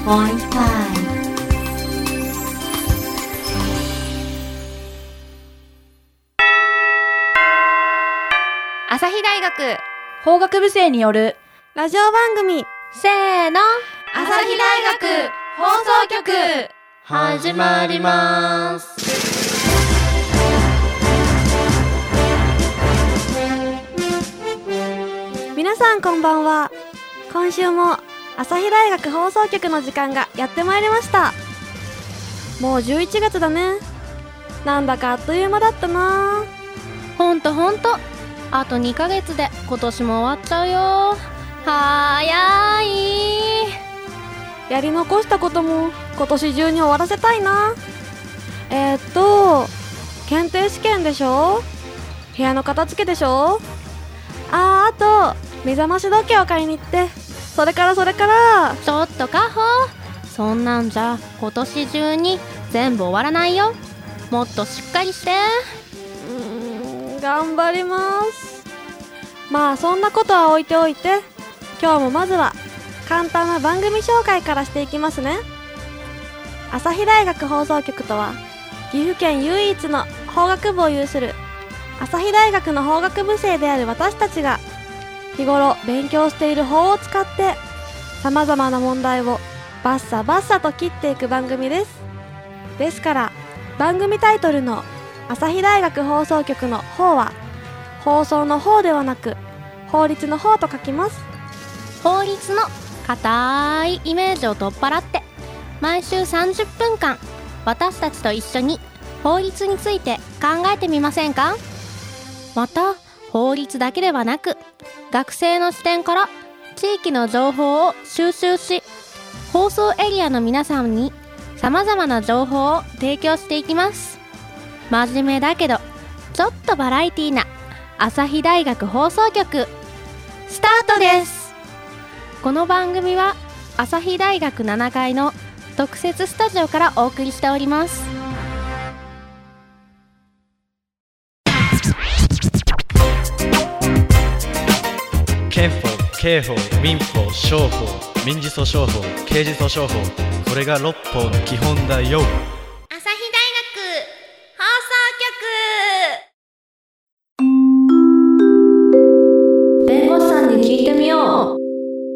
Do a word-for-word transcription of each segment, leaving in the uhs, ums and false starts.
ポイントファイブ。 朝日大学法学部生によるラジオ番組、 せーの、 朝日大学放送局始まります。 皆さんこんばんは。今週も朝日大学放送局の時間がやってまいりました。もうじゅういちがつだね。なんだかあっという間だったな。 ほんとほんと、あとにかげつで今年も終わっちゃうよ。早い。 やり残したことも今年中に終わらせたいな。えー、っと検定試験でしょ、部屋の片付けでしょ、あーあと目覚まし時計を買いに行って、それからそれからちょっとカホ、そんなんじゃ今年中に全部終わらないよ。もっとしっかりして。 うーん、頑張ります。まあそんなことは置いておいて、今日もまずは簡単な番組紹介からしていきますね。朝日大学放送局とは、岐阜県唯一の法学部を有する朝日大学の法学部生である私たちが、日頃勉強している法を使って様々な問題をバッサバッサと切っていく番組です。ですから番組タイトルの朝日大学放送局の法は、放送の法ではなく法律の法と書きます。 法律の固いイメージを取っ払って、毎週さんじゅっぷんかん私たちと一緒に法律について考えてみませんか。また法律だけではなく、学生の視点から地域の情報を収集し、放送エリアの皆さんに様々な情報を提供していきます。真面目だけどちょっとバラエティーな朝日大学放送局スタートです。この番組は朝日大学ななかいの特設スタジオからお送りしております。 憲法、刑法、民法、商法、民事訴訟法、刑事訴訟法、これが六法の基本だよ。 朝日大学放送局、弁護士さんに聞いてみよう。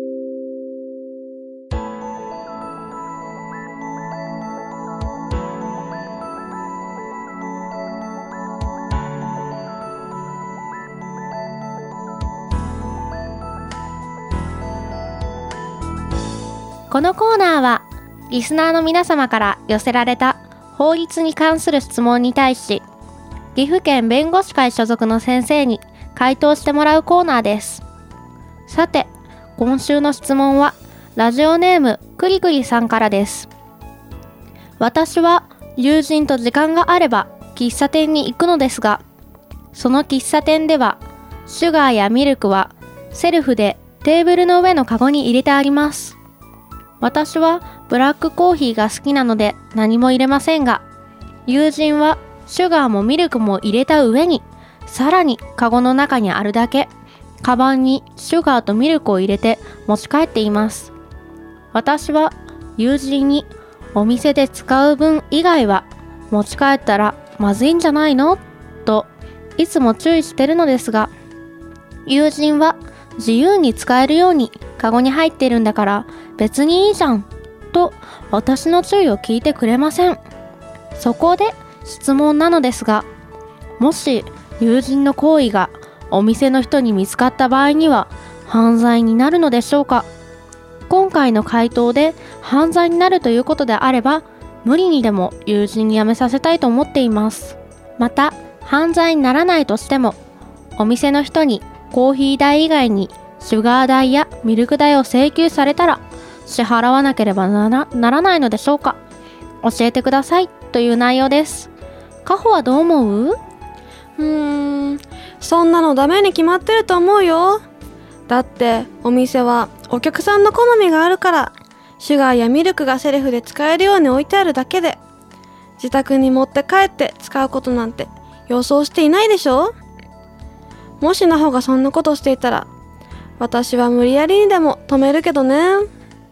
このコーナーはリスナーの皆様から寄せられた法律に関する質問に対し、岐阜県弁護士会所属の先生に回答してもらうコーナーです。さて、今週の質問はラジオネームくりくりさんからです。私は友人と時間があれば喫茶店に行くのですが、その喫茶店ではシュガーやミルクはセルフでテーブルの上のカゴに入れてあります。私はブラックコーヒーが好きなので何も入れませんが、友人はシュガーもミルクも入れた上に、さらにカゴの中にあるだけカバンにシュガーとミルクを入れて持ち帰っています。私は友人にお店で使う分以外は持ち帰ったらまずいんじゃないのといつも注意してるのですが、友人は自由に使えるようにカゴに入っているんだから別にいいじゃんと私の注意を聞いてくれません。そこで質問なのですが、もし友人の行為がお店の人に見つかった場合には犯罪になるのでしょうか。今回の回答で犯罪になるということであれば、無理にでも友人に辞めさせたいと思っています。また犯罪にならないとしても、お店の人にコーヒー代以外にシュガー代やミルク代を請求されたら支払わなければなら、ならないのでしょうか。教えてくださいという内容です。カホはどう思う？ うーん、そんなのダメに決まってると思うよ。だってお店はお客さんの好みがあるから、シュガーやミルクがセルフで使えるように置いてあるだけで、自宅に持って帰って使うことなんて予想していないでしょ。もしなほがそんなことしていたら、私は無理やりにでも止めるけどね。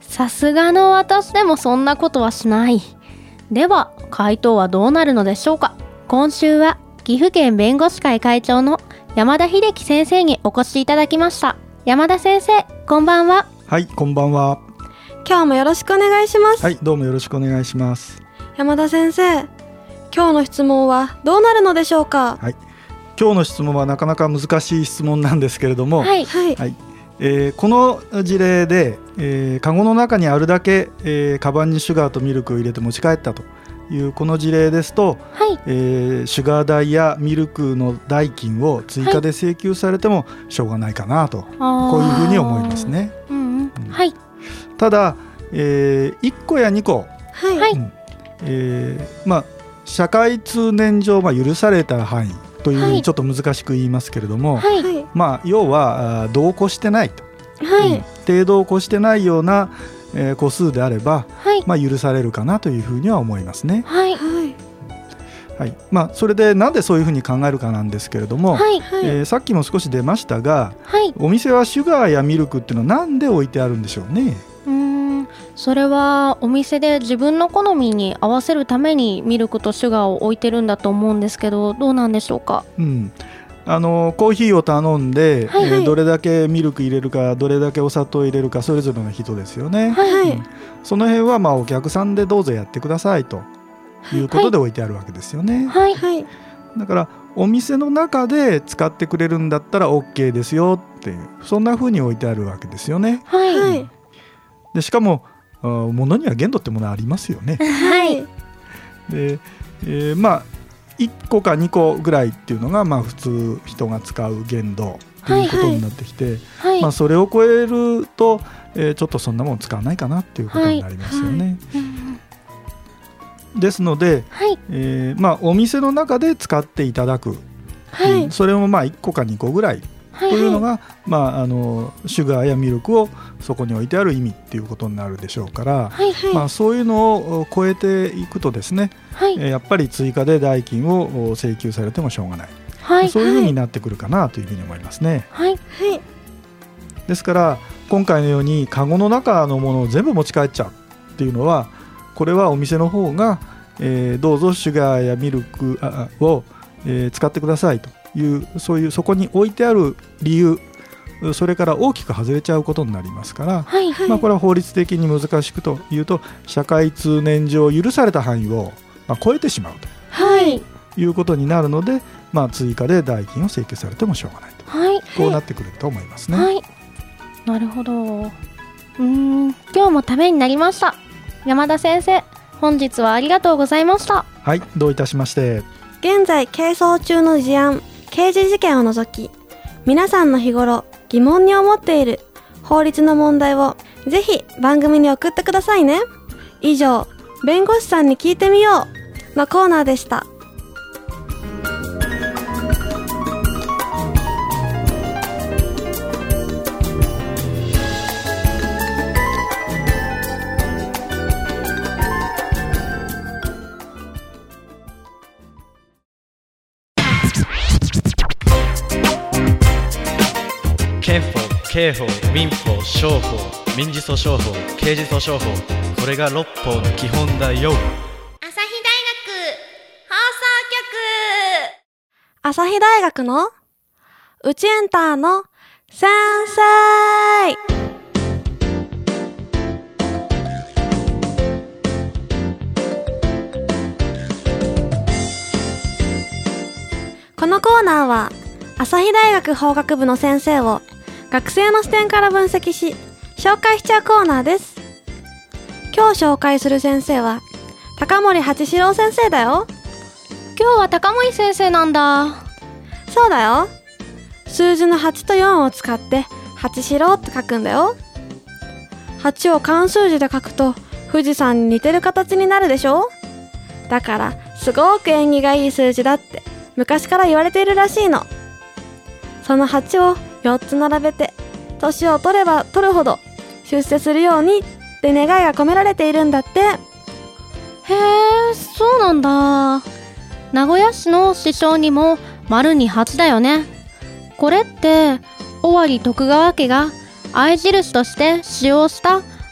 さすがの私でもそんなことはしない。では回答はどうなるのでしょうか。今週は岐阜県弁護士会会長の山田秀樹先生にお越しいただきました。山田先生、こんばんは。 はい、こんばんは。 今日もよろしくお願いします。 はい、どうもよろしくお願いします。 山田先生、今日の質問はどうなるのでしょうか。 はい、今日の質問はなかなか難しい質問なんですけれども、 はい、 はい、 はい、えー、この事例で、えー、カゴの中にあるだけ、えー、カバンにシュガーとミルクを入れて持ち帰ったというこの事例ですと、 はい、 えー、シュガー代やミルクの代金を追加で請求されてもしょうがないかなと、はい、こういうふうに思いますね。 うんうんうん、 はい、 ただ、えー、いっこやにこ、 はい、 うん、えー、まあ社会通念上、まあ、許された範囲というふうにちょっと難しく言いますけれども、 はい、 まあ、要は度を越してないと、 はい、 うん、程度を越してないような、えー、個数であれば、 はい、 まあ、許されるかなというふうには思いますね。 はい、 はい、まあ、それでなんでそういうふうに考えるかなんですけれども、 はい、 えー、さっきも少し出ましたが、 はい、 お店はシュガーやミルクっていうのはなんで置いてあるんでしょうね。 うーん、それはお店で自分の好みに合わせるためにミルクとシュガーを置いてるんだと思うんですけど、どうなんでしょうか。 うん、あのコーヒーを頼んで、 はいはい、 えー、どれだけミルク入れるかどれだけお砂糖入れるかそれぞれの人ですよね。 はいはい、 うん、その辺はまあお客さんでどうぞやってくださいということで置いてあるわけですよね。 はいはい、 だからお店の中で使ってくれるんだったら OK ですよっていう、そんな風に置いてあるわけですよね。 はいはい、 でしかも物には限度ってものありますよね。 はい、 で、えー、まあいっこかにこぐらいっていうのがまあ普通人が使う限度ということになってきて、はいはい、まあ、それを超えると、えー、ちょっとそんなもん使わないかなっていうことになりますよね。はいはい、ですので、はい、えーまあ、お店の中で使っていただく、はい、うん、それもまあいっこかにこぐらいというのが、はいはい、まあ、あのシュガーやミルクをそこに置いてある意味っていうことになるでしょうから、はいはい、まあ、そういうのを超えていくとですね、はい、えー、やっぱり追加で代金を請求されてもしょうがない、はい、そういうふうになってくるかなというふうに思いますね。はいはい、ですから今回のようにカゴの中のものを全部持ち帰っちゃうっていうのは、これはお店の方が、えー、どうぞシュガーやミルクを、えー、使ってくださいという、そういうそこに置いてある理由、それから大きく外れちゃうことになりますから、はいはい、まあ、これは法律的に難しくというと社会通念上許された範囲を、まあ、超えてしまうと、はい、いうことになるので、まあ、追加で代金を請求されてもしょうがないと、はい、こうなってくると思いますね。はい、 なるほど。うーん、今日もためになりました。山田先生、本日はありがとうございました。 はい、どういたしまして。 現在係争中の事案、刑事事件を除き、皆さんの日頃疑問に思っている法律の問題をぜひ番組に送ってくださいね。以上、弁護士さんに聞いてみようのコーナーでした。 憲法、刑法、民法、商法、民事訴訟法、刑事訴訟法、これが六法の基本だよ。 朝日大学放送局。 朝日大学のうちエンターの先生。このコーナーは朝日大学法学部の先生を学生の視点から分析し紹介しちゃうコーナーです。今日紹介する先生は高森八四郎先生だよ。 今日は高森先生なんだ。 そうだよ。数字のはちとよんを使って八四郎って書くんだよ。はちを漢数字で書くと富士山に似てる形になるでしょ。だからすごく縁起がいい数字だって昔から言われているらしいの。そのはちをよっつ並べて年を取れば取るほど出世するようにって願いが込められているんだって。 へえ、そうなんだ。名古屋市の市章にも丸にはちだよね。これって尾張徳川家が合印として使用した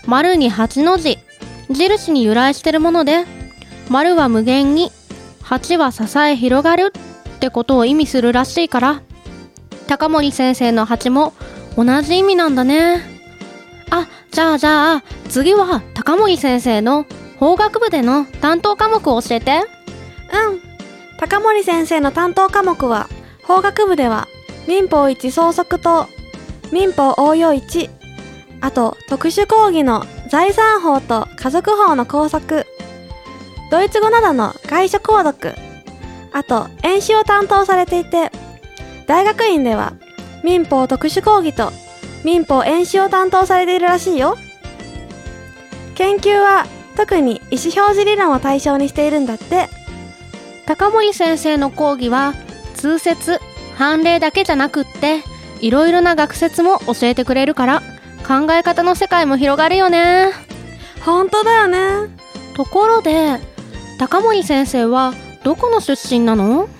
丸にはちの字、印に由来してるもので、丸は無限に、はちは支え広がるってことを意味するらしいから、高森先生のはちも同じ意味なんだね。あ、じゃあじゃあ次は高森先生の法学部での担当科目を教えて。 うん。高森先生の担当科目は、法学部では民法いち相続と民法応用いち、あと特殊講義の財産法と家族法の工作、ドイツ語などの外書購読、あと演習を担当されていて、大学院では民法特殊講義と民法演習を担当されているらしいよ。研究は特に意思表示理論を対象にしているんだって。 高森先生の講義は通説、判例だけじゃなくっていろいろな学説も教えてくれるから、考え方の世界も広がるよね。 ほんとだよね。 ところで高森先生はどこの出身なの？ うん、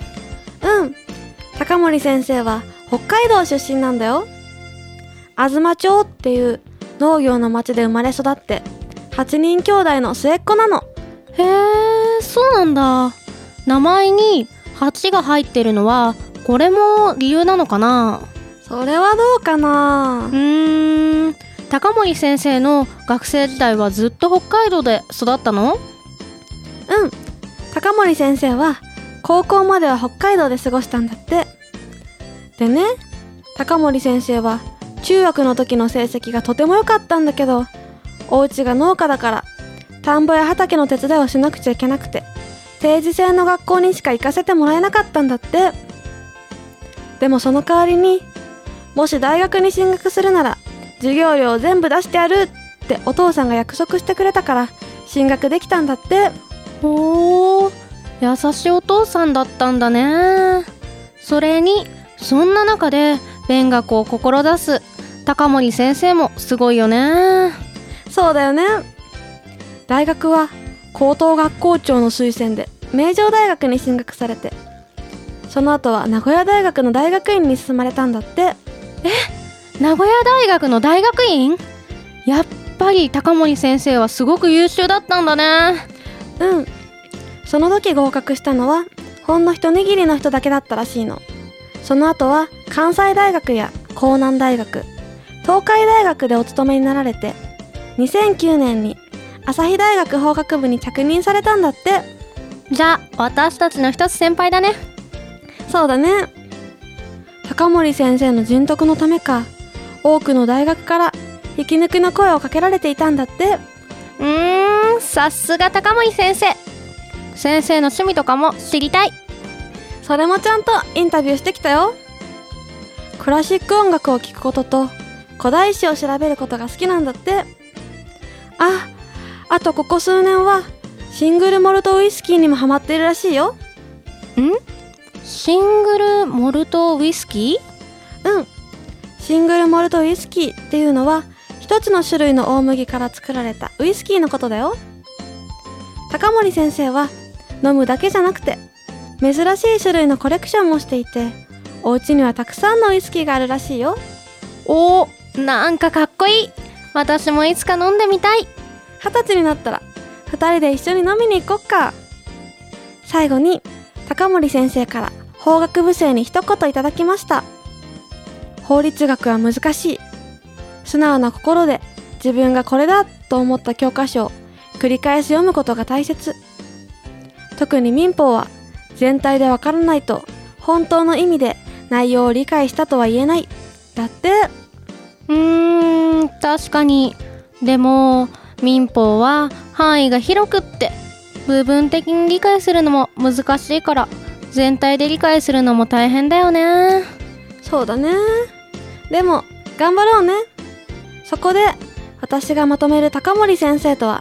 高森先生は北海道出身なんだよ。東町っていう農業の町で生まれ育ってはちにん兄弟の末っ子なの。 へえ、そうなんだ。名前にはちが入ってるのはこれも理由なのかな？ それはどうかな。 うーん、高森先生の学生時代はずっと北海道で育ったの？ うん、高森先生は高校までは北海道で過ごしたんだって。でね、高森先生は中学の時の成績がとても良かったんだけど、お家が農家だから田んぼや畑の手伝いをしなくちゃいけなくて、定時制の学校にしか行かせてもらえなかったんだって。でもその代わりに、もし大学に進学するなら授業料を全部出してやるってお父さんが約束してくれたから進学できたんだって。 おー、優しいお父さんだったんだね。それにそんな中で勉学を志す高森先生もすごいよね。 そうだよね。大学は高等学校長の推薦で名城大学に進学されて、その後は名古屋大学の大学院に進まれたんだって。 え、名古屋大学の大学院？やっぱり高森先生はすごく優秀だったんだね。 うん、その時合格したのはほんの一握りの人だけだったらしいの。その後は関西大学や江南大学、東海大学でお勤めになられて、にせんきゅうねんに朝日大学法学部に着任されたんだって。 じゃあ私たちの一つ先輩だね。 そうだね。高森先生の人徳のためか、多くの大学から引き抜きの声をかけられていたんだって。 うーん、さすが高森先生。先生の趣味とかも知りたい。 それもちゃんとインタビューしてきたよ。クラシック音楽を聴くことと古代史を調べることが好きなんだって。あ、あとここ数年はシングルモルトウイスキーにもハマっているらしいよ。 ん？シングルモルトウイスキー？うん。シングルモルトウイスキーっていうのは一つの種類の大麦から作られたウイスキーのことだよ。高森先生は飲むだけじゃなくて珍しい種類のコレクションもしていて、お家にはたくさんのウイスキーがあるらしいよ。 おー、なんかかっこいい。私もいつか飲んでみたい。 二十歳になったら二人で一緒に飲みに行こっか。最後に高森先生から法学部生に一言いただきました。法律学は難しい。素直な心で自分がこれだと思った教科書を繰り返し読むことが大切。特に民法は全体でわからないと本当の意味で内容を理解したとは言えない。だって。 うーん、確かに。でも民法は範囲が広くって部分的に理解するのも難しいから、全体で理解するのも大変だよね。 そうだね。でも頑張ろうね。そこで私がまとめる高森先生とは、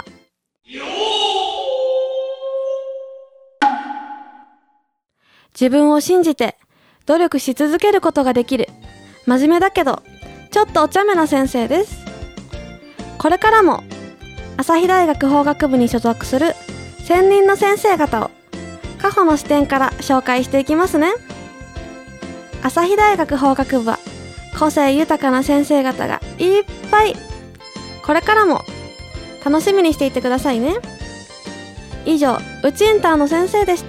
自分を信じて努力し続けることができる真面目だけどちょっとお茶目な先生です。これからも朝日大学法学部に所属する専任の先生方を過去の視点から紹介していきますね。朝日大学法学部は個性豊かな先生方がいっぱい。これからも楽しみにしていてくださいね。以上、うちエンターの先生でした。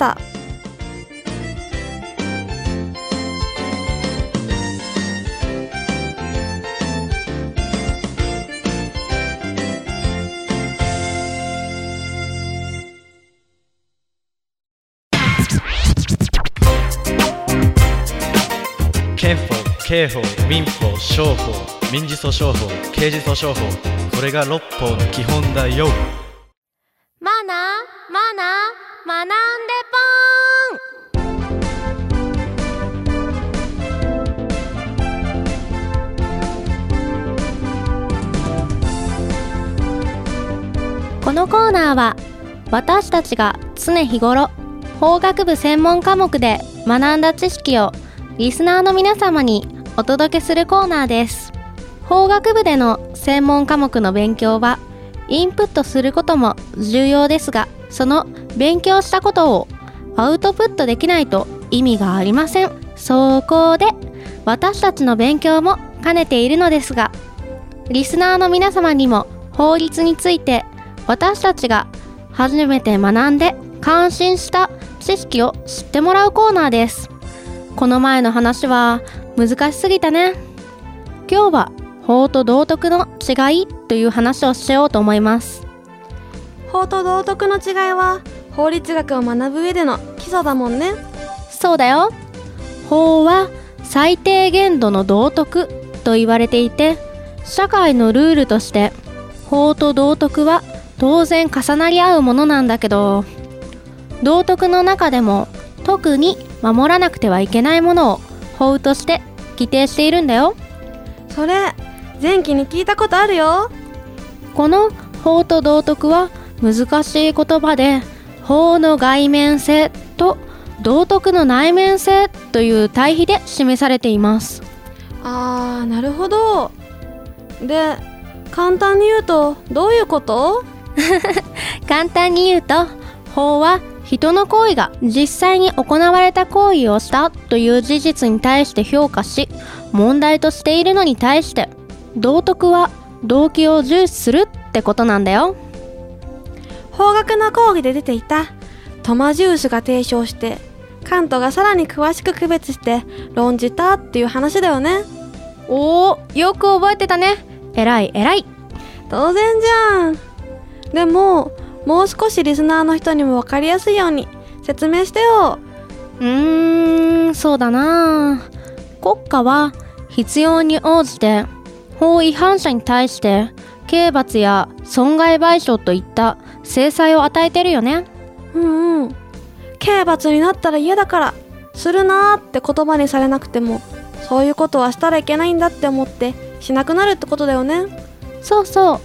憲法、刑法、民法、商法、民事訴訟法、刑事訴訟法、これが六法の基本だよ。 マナーマナー学んでポーン。このコーナーは私たちが常日頃法学部専門科目で学んだ知識をリスナーの皆様にお届けするコーナーです。法学部での専門科目の勉強はインプットすることも重要ですが、その勉強したことをアウトプットできないと意味がありません。そこで私たちの勉強も兼ねているのですが、リスナーの皆様にも法律について私たちが初めて学んで感心した知識を知ってもらうコーナーです。この前の話は難しすぎたね。今日は法と道徳の違いという話をしようと思います。 法と道徳の違いは法律学を学ぶ上での基礎だもんね。 そうだよ。法は最低限度の道徳と言われていて、社会のルールとして法と道徳は当然重なり合うものなんだけど、道徳の中でも特に守らなくてはいけないものを法として規定しているんだよ。 それ前期に聞いたことあるよ。 この法と道徳は難しい言葉で、法の外面性と道徳の内面性という対比で示されています。 あー、なるほど。で、簡単に言うとどういうこと？ 簡単に言うと、法は人の行為が実際に行われた行為をしたという事実に対して評価し、問題としているのに対して、道徳は動機を重視するってことなんだよ。 法学の講義で出ていたトマジウスが提唱して、カントがさらに詳しく区別して論じたっていう話だよね。 おー、よく覚えてたね。えらいえらい。 当然じゃん。でももう少しリスナーの人にも分かりやすいように説明してよ。 うーん、そうだな。国家は必要に応じて法違反者に対して刑罰や損害賠償といった制裁を与えてるよね。 うんうん。刑罰になったら嫌だからするなーって言葉にされなくても、そういうことはしたらいけないんだって思ってしなくなるってことだよね。 そうそう。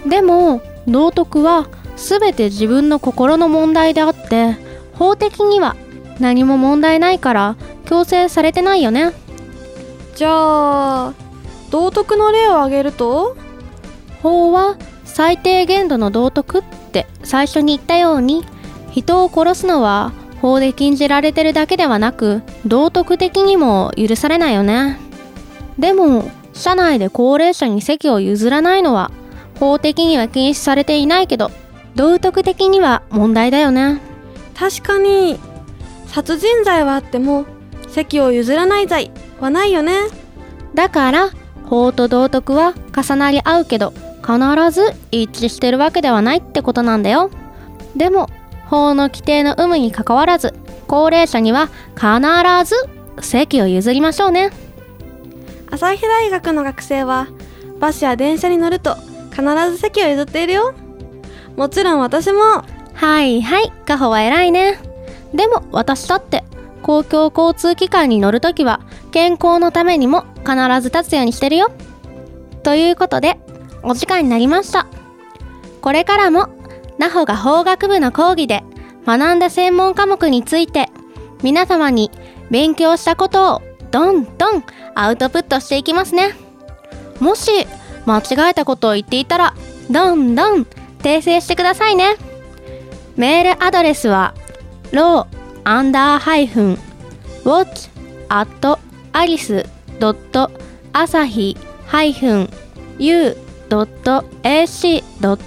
でも道徳はすべて自分の心の問題であって、法的には何も問題ないから強制されてないよね。 じゃあ道徳の例を挙げると、 法は最低限度の道徳って最初に言ったように、人を殺すのは法で禁じられてるだけではなく、道徳的にも許されないよね。でも車内で高齢者に席を譲らないのは法的には禁止されていないけど、道徳的には問題だよね。 確かに殺人罪はあっても席を譲らない罪はないよね。 だから法と道徳は重なり合うけど、必ず一致してるわけではないってことなんだよ。でも法の規定の有無にかかわらず、高齢者には必ず席を譲りましょうね。 朝日大学の学生はバスや電車に乗ると必ず席を譲っているよ。もちろん私も。 はいはい、カホは偉いね。でも私だって公共交通機関に乗るときは健康のためにも必ず立つようにしてるよ。ということでお時間になりました。これからもナホが法学部の講義で学んだ専門科目について皆様に勉強したことをどんどんアウトプットしていきますね。もし間違えたことを言っていたらどんどん訂正してくださいね。メールアドレスは ロー アンダーハイフン ウォッチ アット アリス ドット アサヒ ハイフン ユー ドット エーシー ドット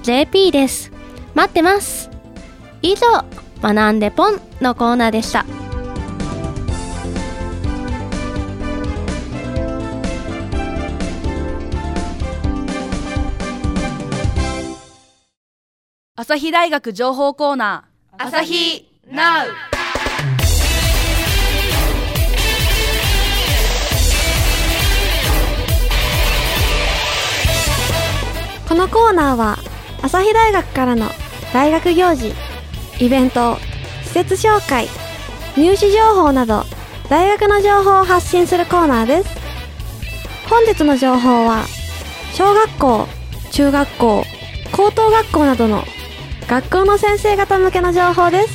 ジェーピー です。待ってます。以上、学んでポンのコーナーでした。 朝日大学情報コーナー、朝日ナウ。 このコーナーは朝日大学からの大学行事、イベント、施設紹介、入試情報など大学の情報を発信するコーナーです。本日の情報は小学校、中学校、高等学校などの学校の先生方向けの情報です。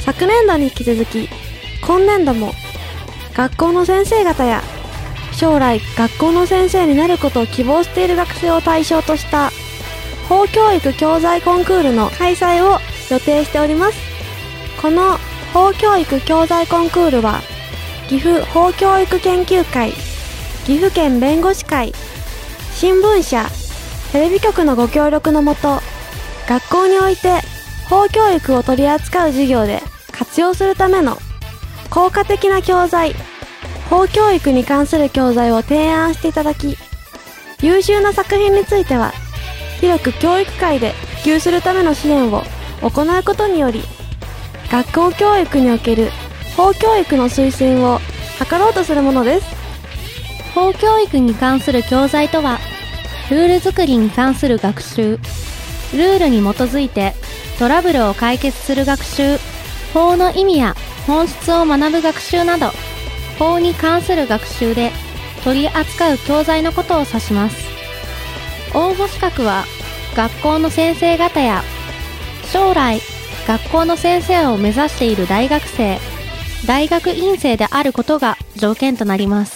昨年度に引き続き今年度も学校の先生方や将来学校の先生になることを希望している学生を対象とした法教育教材コンクールの開催を予定しております。この法教育教材コンクールは岐阜法教育研究会、岐阜県弁護士会、新聞社、テレビ局のご協力のもと、学校において法教育を取り扱う授業で活用するための効果的な教材、法教育に関する教材を提案していただき、優秀な作品については広く教育界で普及するための支援を行うことにより、学校教育における法教育の推進を図ろうとするものです。 法教育に関する教材とは、ルール作りに関する学習、ルールに基づいてトラブルを解決する学習、法の意味や本質を学ぶ学習など、法に関する学習で取り扱う教材のことを指します。応募資格は学校の先生方や将来学校の先生を目指している大学生、大学院生であることが条件となります。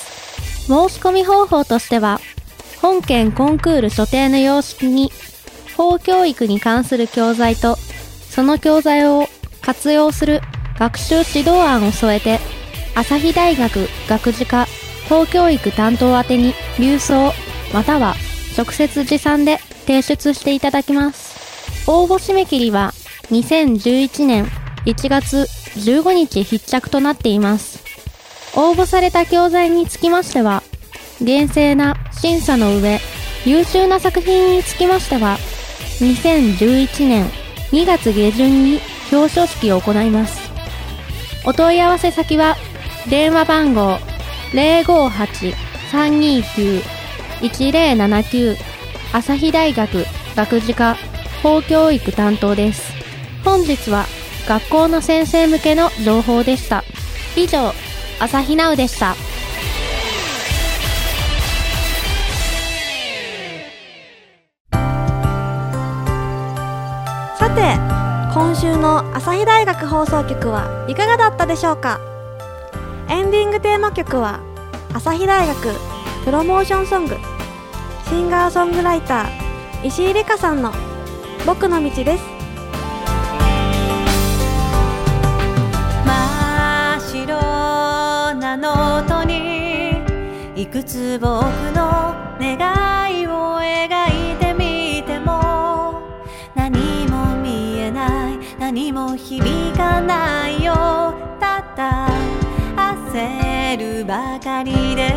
申し込み方法としては、本県コンクール所定の様式に法教育に関する教材とその教材を活用する学習指導案を添えて、朝日大学学時課法教育担当宛てに郵送または直接持参で提出していただきます。応募締め切りはにせんじゅういちねんいちがつじゅうごにち必着となっています。応募された教材につきましては、厳正な審査の上、優秀な作品につきましてはにせんじゅういちねんにがつげじゅんに表彰式を行います。お問い合わせ先は電話番号 ゼロごはち さんにきゅう いちゼロななきゅう 朝日大学学時課法教育担当です。本日は学校の先生向けの情報でした。以上、朝日ナウでした。 さて、今週の朝日大学放送局はいかがだったでしょうか。エンディングテーマ曲は朝日大学プロモーションソング、シンガーソングライター石井理香さんの僕の道です。 真っ白なノートにいくつ僕の願いを描いてみても、何も見えない、何も響かないよ。ただ焦るばかりで、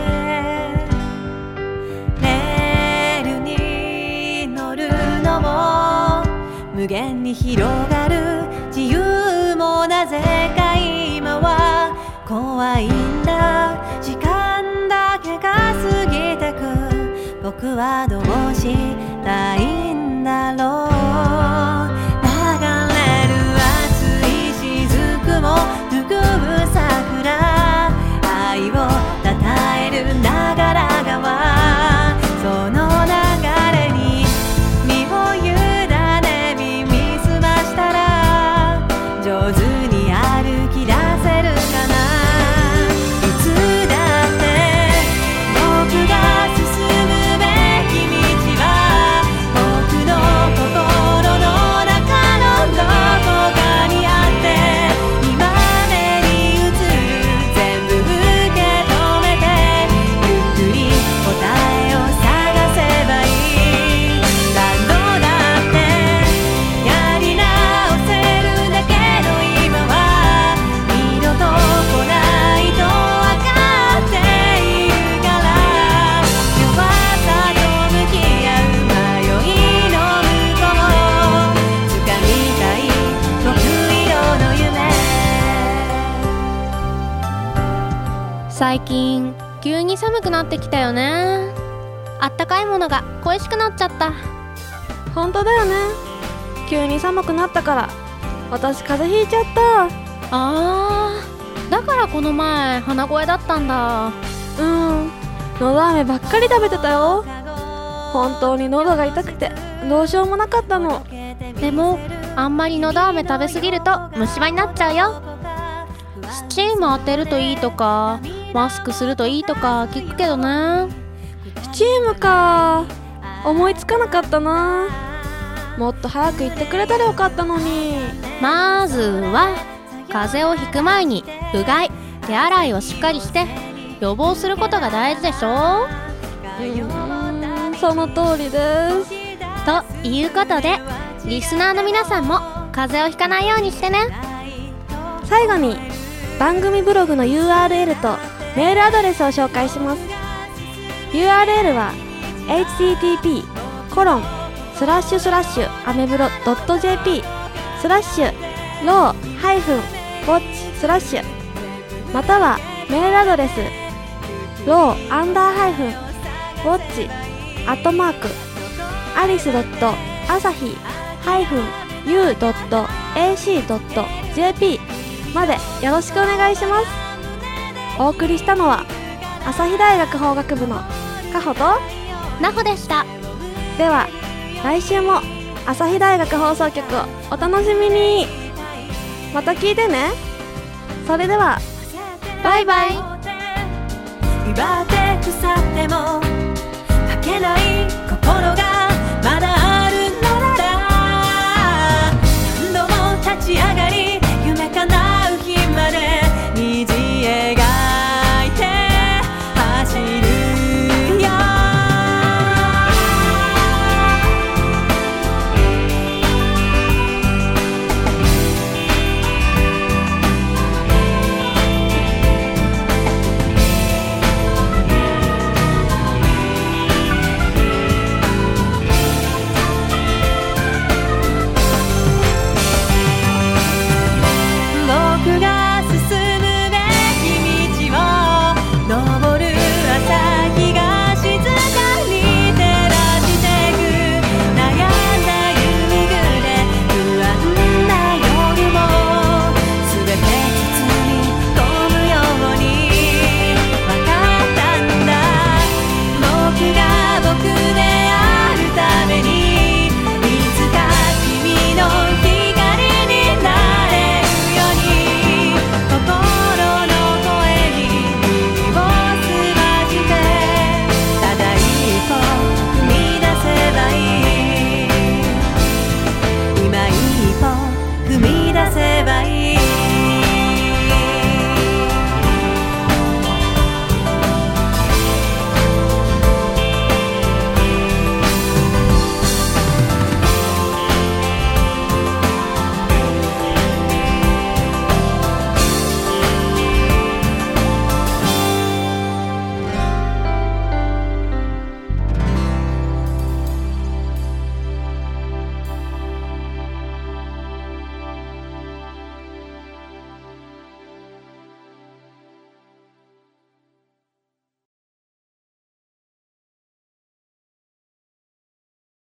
レールに乗るのも無限に広がる自由もなぜか今は怖いんだ。時間だけが過ぎてく、僕はどうしたいんだろう。流れる熱い雫も拭う桜、愛をたたえる長良川、その流れに身を委ね耳すましたら上手に歩き出せるかな。いつだって僕が進むべき道は僕の心最近急に寒くなってきたよね。あったかいものが恋しくなっちゃった。 ほんとだよね。急に寒くなったから私風邪ひいちゃった。 あー、だからこの前鼻声だったんだ。 うん、のど飴ばっかり食べてたよ。本当に喉が痛くてどうしようもなかったの。 でもあんまりのど飴食べ過ぎると虫歯になっちゃうよ。スチーム当てるといいとかマスクするといいとか聞くけどね。 スチームか、思いつかなかったな。もっと早く言ってくれたらよかったのに。 まずは風邪をひく前にうがい手洗いをしっかりして予防することが大事でしょ。 うーん、その通りです。 ということでリスナーの皆さんも風邪をひかないようにしてね。 最後に番組ブログの ユーアールエル とメールアドレスを紹介します。 ユーアールエル は エイチティーティーピーコロンスラッシュスラッシュアメブロ ドットジェーピー スラッシュローハイフンウォッチスラッシュ、またはメールアドレスローアンダーハイフンウォッチアットマークアリスドットアサヒハイフンユードットエーシードットジェーピー までよろしくお願いします。お送りしたのは朝日大学法学部のかほとなほでした。 では来週も朝日大学放送局をお楽しみに。また聞いてね。それではバイバイ。 祝って腐っても負けない心が